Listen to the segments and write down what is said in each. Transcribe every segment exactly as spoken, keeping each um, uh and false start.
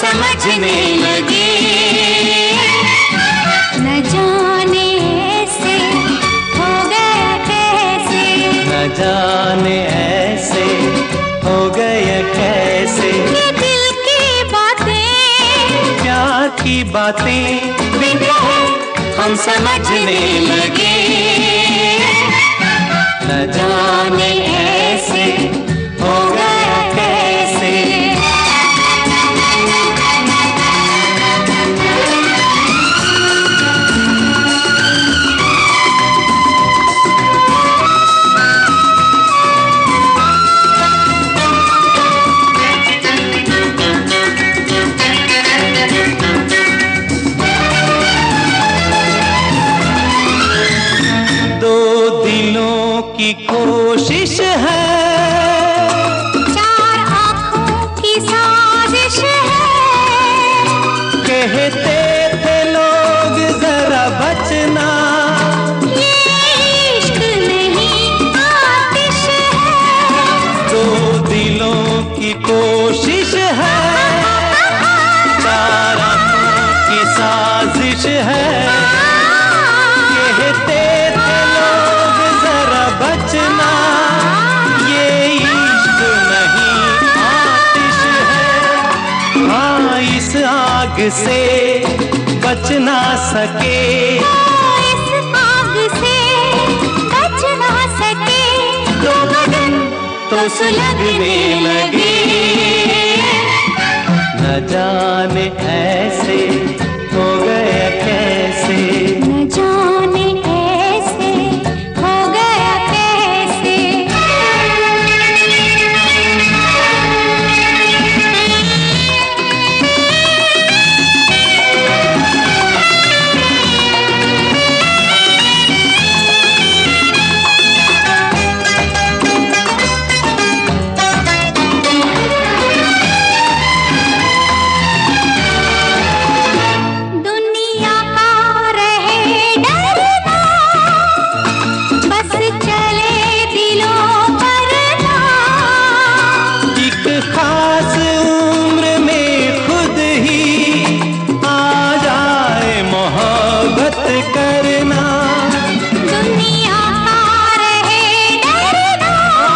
समझने लगे। न जाने ऐसे हो गया कैसे, न जाने ऐसे हो गया कैसे, ये दिल की बातें, प्यार की बातें बिन कहे हम समझने लगे। न जाने ऐसे हो गया कैसे। की कोशिश है, चार आंखों की साजिश है, कहते थे लोग जरा बचना, ये इश्क नहीं आतिश है। दो दिलों की कोशिश है, चार आंखों की साजिश है, कहते बचना, ये इश्क नहीं आतिश है। हाँ, इस आग से बच ना सके, इस आग से बच ना सके, तो बदन तो सुलगने लगे। न जाने ऐसे हो गया कैसे, न जाने करना, दुनिया का रहे डरना,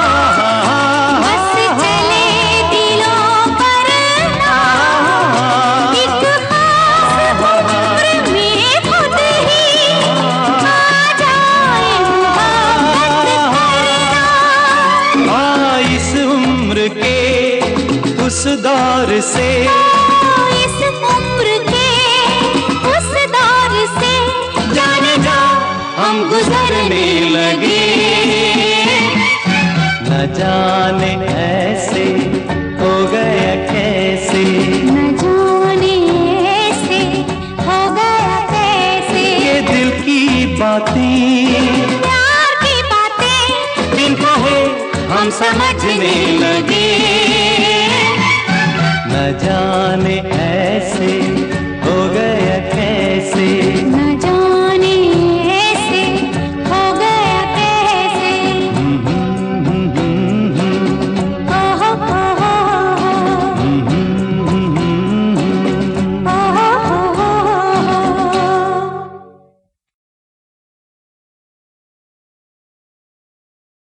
बस चले दिलों पर ना, एक खास उम्र में खुद ही आ जाए मोहब्बत करना। हाँ, इस उम्र के उस दौर से, इस उम्र के उस दौर से हम गुजरने लगे। न जाने ऐसे हो गया कैसे, न जाने ऐसे हो गया कैसे, ये दिल की बातें, प्यार की बातें, बिन कहे हम समझने लगे। न जाने